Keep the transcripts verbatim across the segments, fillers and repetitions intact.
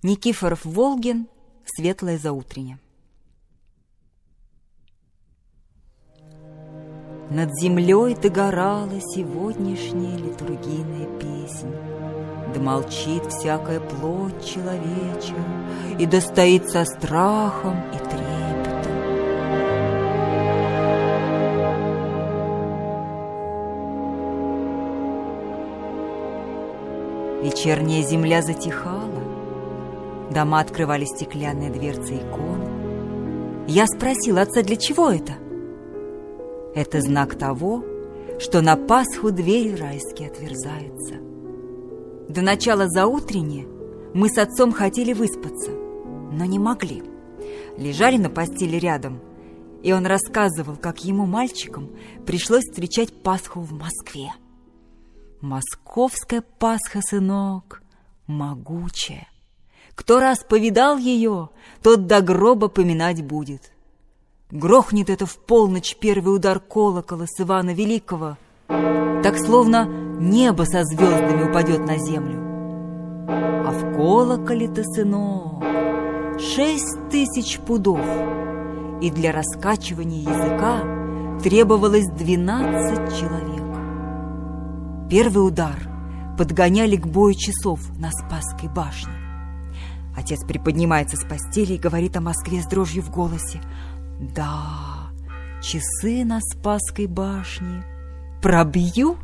Никифоров-Волгин, светлое заутренне. Над землей догорала сегодняшняя литургийная песнь. Да молчит всякая плоть человеча, и да стоит со страхом и трепетом. Вечерняя земля затихала, дома открывали стеклянные дверцы икон. Я спросила отца, для чего это? Это знак того, что на Пасху двери райские отверзаются. До начала заутренне мы с отцом хотели выспаться, но не могли. Лежали на постели рядом, и он рассказывал, как ему, мальчикам, пришлось встречать Пасху в Москве. Московская Пасха, сынок, могучая. Кто раз повидал ее, тот до гроба поминать будет. Грохнет это в полночь первый удар колокола с Ивана Великого, так словно небо со звездами упадет на землю. А в колоколе-то, сынок, шесть тысяч пудов, и для раскачивания языка требовалось двенадцать человек. Первый удар подгоняли к бою часов на Спасской башне. Отец приподнимается с постели и говорит о Москве с дрожью в голосе. Да, часы на Спасской башне пробьют,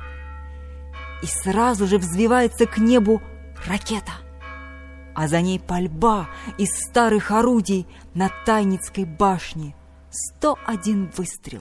и сразу же взвивается к небу ракета, а за ней пальба из старых орудий на Тайницкой башне. Сто один выстрел.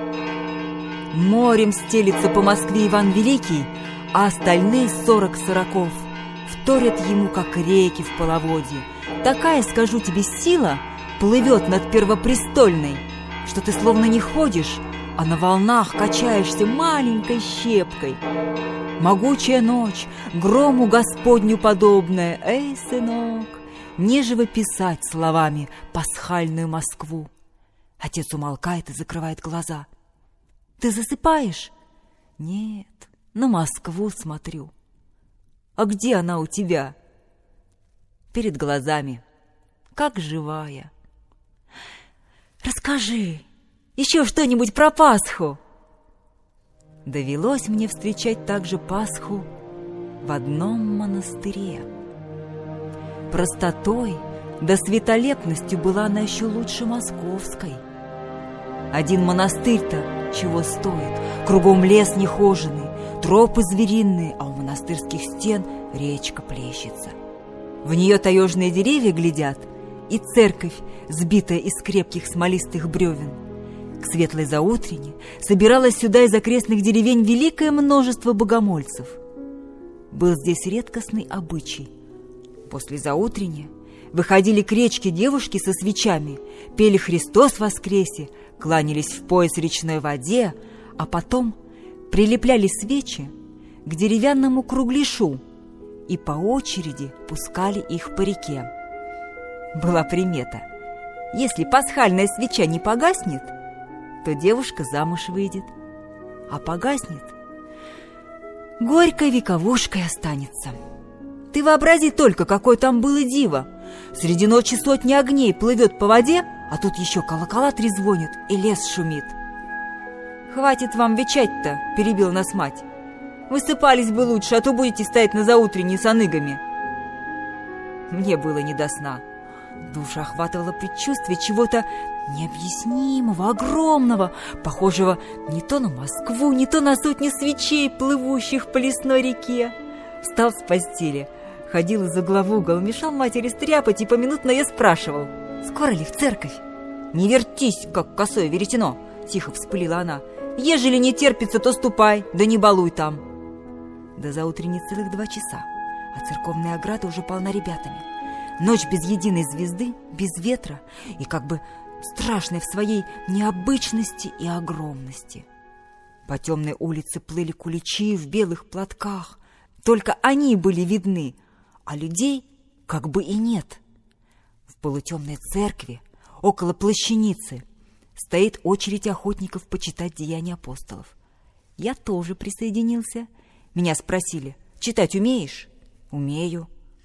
Морем стелится по Москве Иван Великий, а остальные сорок сороков вторят ему, как реки в половодье. Такая, скажу тебе, сила плывет над Первопрестольной, что ты словно не ходишь, а на волнах качаешься маленькой щепкой. Могучая ночь, грому Господню подобная. Эй, сынок, не живописать словами пасхальную Москву. Отец умолкает и закрывает глаза. Ты засыпаешь? Нет, на Москву смотрю. А где она у тебя? Перед глазами, как живая. Расскажи еще что-нибудь про Пасху. Довелось мне встречать также Пасху в одном монастыре. Простотой да светолепностью была она еще лучше московской. Один монастырь-то чего стоит? Кругом лес нехоженый, тропы звериные, а у монастырских стен речка плещется. В нее таежные деревья глядят, и церковь, сбитая из крепких смолистых бревен. К светлой заутрене собиралось сюда из окрестных деревень великое множество богомольцев. Был здесь редкостный обычай. После заутренне выходили к речке девушки со свечами, пели «Христос воскресе», кланялись в пояс речной воде, а потом прилепляли свечи к деревянному кругляшу и по очереди пускали их по реке. Была примета: если пасхальная свеча не погаснет, то девушка замуж выйдет, а погаснет, горькой вековушкой останется. Ты вообрази только, какое там было диво! Среди ночи сотни огней плывет по воде, а тут еще колокола трезвонят, и лес шумит. «Хватит вам вечать-то», — перебила нас мать. «Высыпались бы лучше, а то будете стоять на заутренне с аныгами». Мне было не до сна. Душа охватывала предчувствие чего-то необъяснимого, огромного, похожего не то на Москву, не то на сотни свечей, плывущих по лесной реке. Встал с постели, ходил из угла в угол, мешал матери стряпать и поминутно я спрашивал: «Скоро ли в церковь?» «Не вертись, как косое веретено!» — тихо вспылила она. «Ежели не терпится, то ступай, да не балуй там!» До заутренней целых два часа, а церковная ограда уже полна ребятами. Ночь без единой звезды, без ветра и как бы страшной в своей необычности и огромности. По темной улице плыли куличи в белых платках. Только они были видны, а людей как бы и нет. В полутемной церкви, около плащаницы, стоит очередь охотников почитать деяния апостолов. Я тоже присоединился. Меня спросили: «Читать умеешь?» «Умею».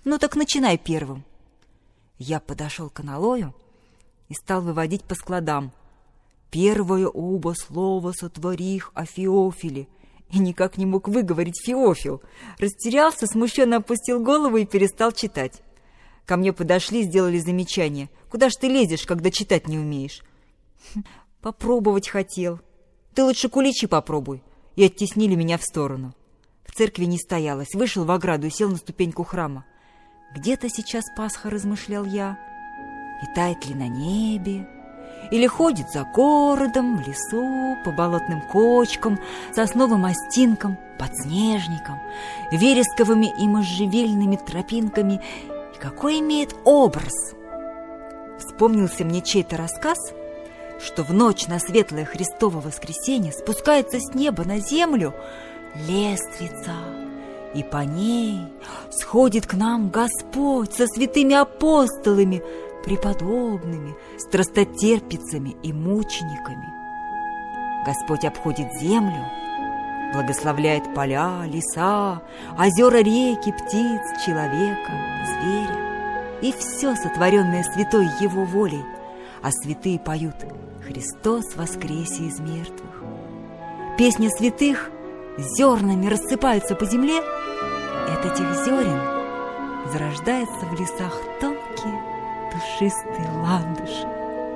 Ну так начинай первым. Я подошел к аналою и стал выводить по складам. Первое оба слова сотворих о Феофиле. И никак не мог выговорить Феофил. Растерялся, смущенно опустил голову и перестал читать. Ко мне подошли, сделали замечание. Куда ж ты лезешь, когда читать не умеешь? Попробовать хотел. Ты лучше куличи попробуй. И оттеснили меня в сторону. В церкви не стоялось. Вышел в ограду и сел на ступеньку храма. Где-то сейчас Пасха, размышлял я. Летает ли на небе? Или ходит за городом, в лесу, по болотным кочкам, сосновым остинкам, подснежникам, вересковыми и можжевельными тропинками. И какой имеет образ? Вспомнился мне чей-то рассказ, что в ночь на светлое Христово воскресенье спускается с неба на землю лестница, и по ней сходит к нам Господь со святыми апостолами, преподобными, страстотерпицами и мучениками. Господь обходит землю, благословляет поля, леса, озера, реки, птиц, человека, зверя и все сотворенное святой Его волей, а святые поют «Христос воскресе из мертвых». Песня святых зернами рассыпаются по земле, и от этих зерен зарождаются в лесах тонкие душистые ландыши.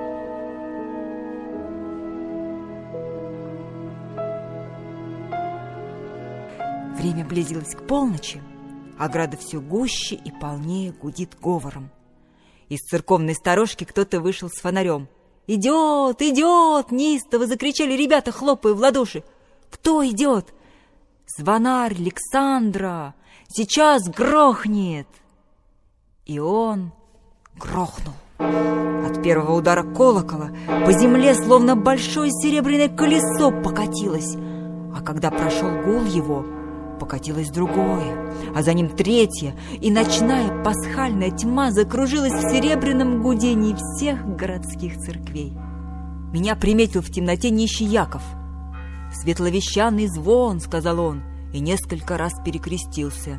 Время близилось к полночи, ограда все гуще и полнее гудит говором. Из церковной сторожки кто-то вышел с фонарем. «Идет! Идет!» — неистово закричали ребята, хлопая в ладоши. «Кто идет?» «Звонарь Александра! Сейчас грохнет!» И он грохнул. От первого удара колокола по земле словно большое серебряное колесо покатилось, а когда прошел гул его, покатилось другое, а за ним третье, и ночная пасхальная тьма закружилась в серебряном гудении всех городских церквей. Меня приметил в темноте нищий Яков. «Светловещанный звон», — сказал он, и несколько раз перекрестился.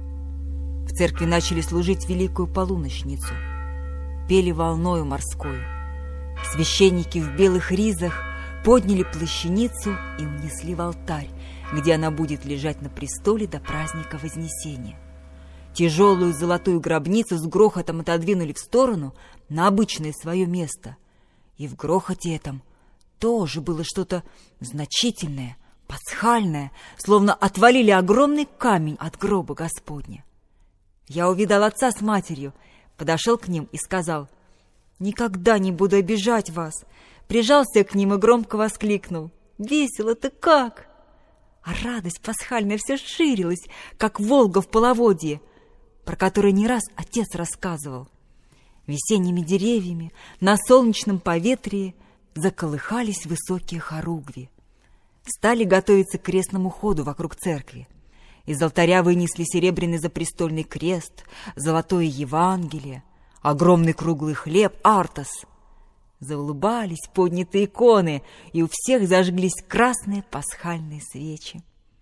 В церкви начали служить великую полуночницу. Пели волною морскою. Священники в белых ризах подняли плащаницу и унесли в алтарь, где она будет лежать на престоле до праздника Вознесения. Тяжелую золотую гробницу с грохотом отодвинули в сторону на обычное свое место. И в грохоте этом тоже было что-то значительное, пасхальное, словно отвалили огромный камень от гроба Господня. Я увидал отца с матерью, подошел к ним и сказал: «Никогда не буду обижать вас». Прижался к ним и громко воскликнул: «Весело-то как!» А радость пасхальная все ширилась, как Волга в половодье, про которое не раз отец рассказывал. Весенними деревьями на солнечном поветрии заколыхались высокие хоругви. Стали готовиться к крестному ходу вокруг церкви. Из алтаря вынесли серебряный запрестольный крест, золотое Евангелие, огромный круглый хлеб, артос. Заулыбались поднятые иконы, и у всех зажглись красные пасхальные свечи.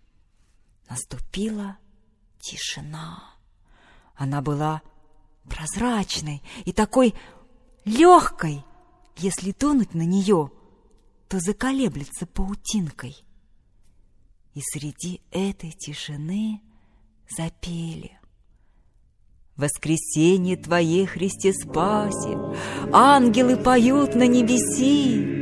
Наступила тишина. Она была прозрачной и такой легкой. Если дунуть на нее, то заколеблется паутинкой. И среди этой тишины запели: «Воскресенье Твое, Христе, спаси, ангелы поют на небеси».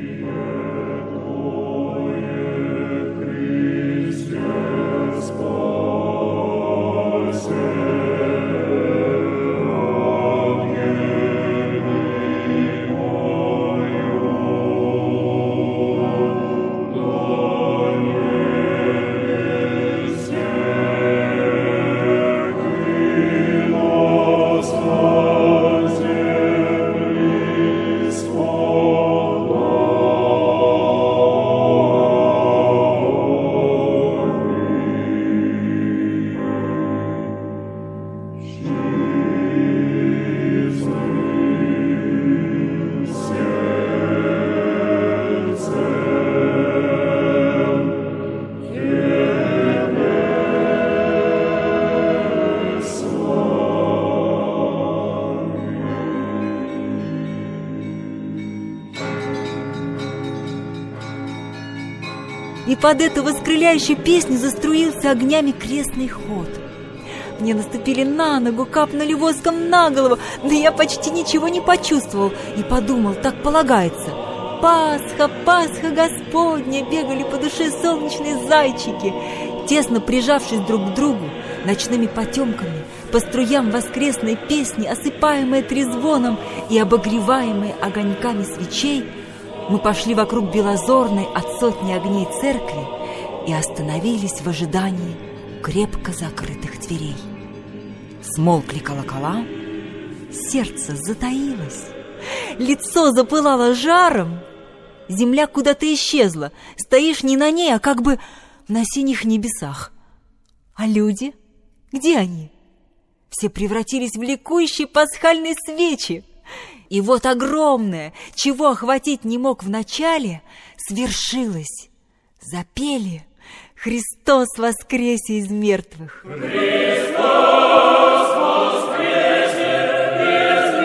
и под эту воскрыляющую песню заструился огнями крестный ход. Мне наступили на ногу, капнули воском на голову, но я почти ничего не почувствовал и подумал, так полагается. Пасха, Пасха Господня, бегали по душе солнечные зайчики. Тесно прижавшись друг к другу, ночными потемками, по струям воскресной песни, осыпаемые трезвоном и обогреваемые огоньками свечей, мы пошли вокруг белозорной от сотни огней церкви и остановились в ожидании крепко закрытых дверей. Смолкли колокола, сердце затаилось, лицо запылало жаром, земля куда-то исчезла, стоишь не на ней, а как бы на синих небесах. А люди? Где они? Все превратились в ликующие пасхальные свечи. И вот огромное, чего охватить не мог вначале, свершилось. Запели «Христос воскресе из мертвых». Христос воскресе из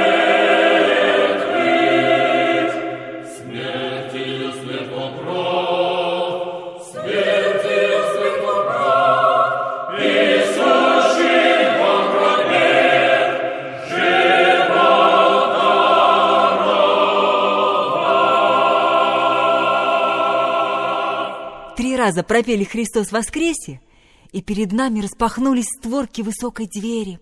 мертвых, смертью светло-прав, смертью светло-прав, и сущий во гробе живота даровав. Три раза пропели «Христос воскресе», и перед нами распахнулись створки высокой двери.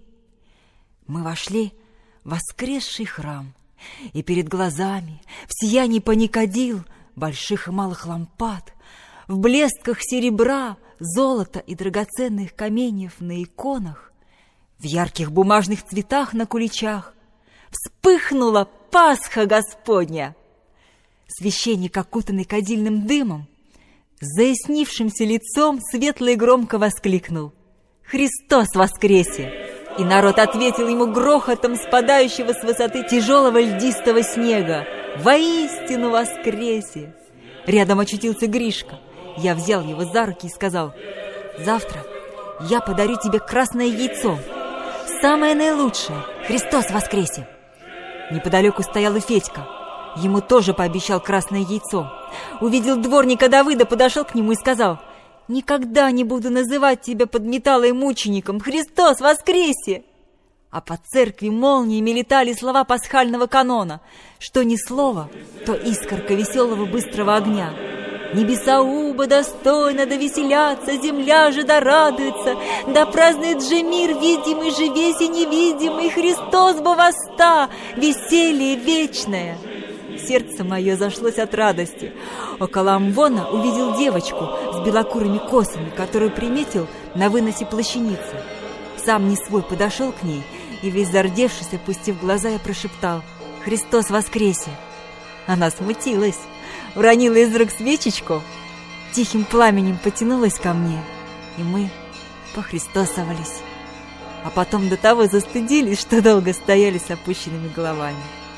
Мы вошли в воскресший храм, и перед глазами, в сиянии паникадил, больших и малых лампад, в блесках серебра, золота и драгоценных каменьев на иконах, в ярких бумажных цветах на куличах вспыхнула Пасха Господня. Священник, окутанный кадильным дымом, с заяснившимся лицом светло и громко воскликнул: «Христос воскресе!» И народ ответил ему грохотом спадающего с высоты тяжелого льдистого снега: «Воистину воскресе!» Рядом очутился Гришка. Я взял его за руки и сказал: «Завтра я подарю тебе красное яйцо, самое наилучшее. Христос воскресе!» Неподалеку стоял и Федька. Ему тоже пообещал красное яйцо. Увидел дворника Давыда, подошел к нему и сказал: «Никогда не буду называть тебя подметалой мучеником. Христос воскресе!» А по церкви молниями летали слова пасхального канона. Что ни слово, то искорка веселого быстрого огня. Небеса уба достойно да веселятся, земля же да радуется, да празднует же мир, видимый же весь и невидимый, Христос бы восста, веселье вечное. Сердце мое зашлось от радости. Около амвона увидел девочку с белокурыми косами, которую приметил на выносе плащаницы. Сам не свой подошел к ней и, весь зардевшись, опустив глаза, я прошептал: «Христос воскресе!» Она смутилась, уронила из рук свечечку, тихим пламенем потянулась ко мне, и мы похристосовались. А потом до того застыдились, что долго стояли с опущенными головами.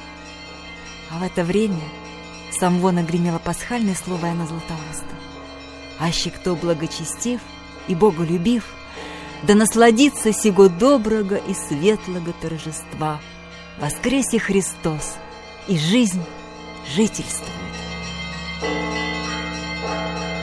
А в это время с амвона гремело пасхальное слово Иоанна Златоуста: «Аще кто благочестив и боголюбив, да насладится сего доброго и светлого торжества. Воскресе Христос, и жизнь жительствует».